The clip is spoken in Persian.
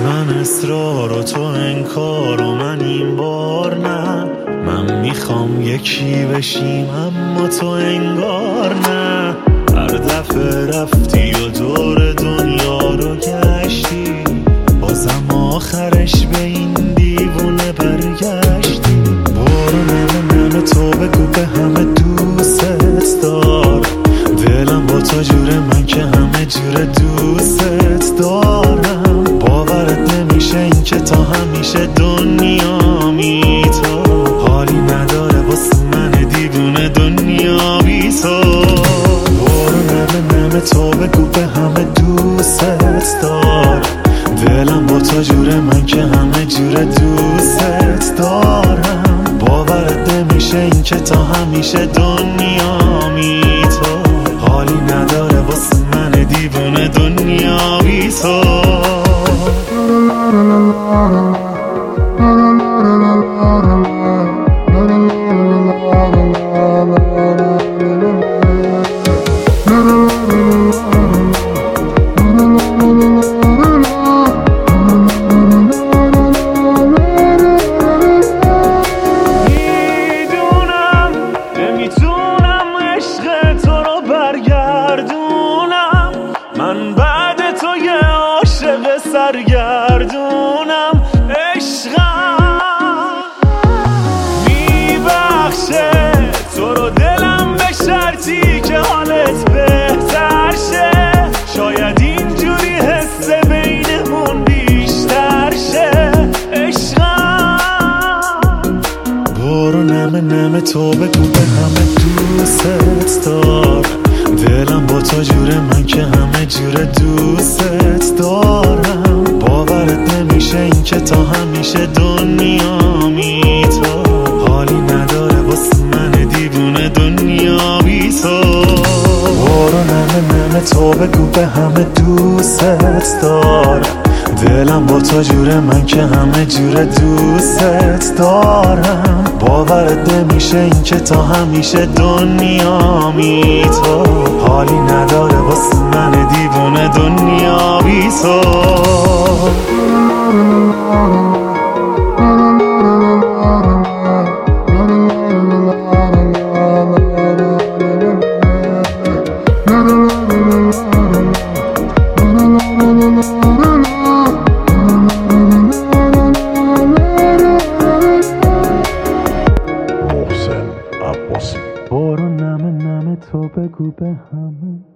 من اصرار و تو انکار و من این بار نه. من میخوام یکی بشیم اما تو انگار نه. هر دفعه رفتی و دور دنیا رو گشتی، بازم آخرش به این دیوونه برگشتی. برو نمه تو بگو به همه دوست دار، دلم با تو جوره من که همه جوره دوست دارم. باورت نمیشه این که تا همیشه دنیا میتا حالی نداره واسه من دیوونه دنیا بی تو. برو نمه تو بگو به همه دوست دار، دلم با تو جوره من که همه جوره دوست دارم. باورت نمیشه این که تا همیشه دنیا میتا حالی نداره واسه من دیوونه دنیا بی تو. من بعد تو یه عاشق سرگردونم. عشقم میبخشه تو رو دلم به شرطی که حالت بهتر شه. شاید اینجوری حس بینمون بیشتر شه. عشقم برو نمه تو بگو به همه دوست دار، دلم با تو جوره من که همه جوره دوست دارم. باورت نمیشه این که تا همیشه دنیا میتا حالی نداره واسه من دیوونه دنیا بی تو. برو نمه تو بگو به همه دوست دار، دلم با تو جوره من که همه جوره دوست دارم. باورت نمیشه این که تا همیشه دنیا میتا حالی نداره واسه من دیوونه دنیا بی تو. برو نمه تو بگو به همه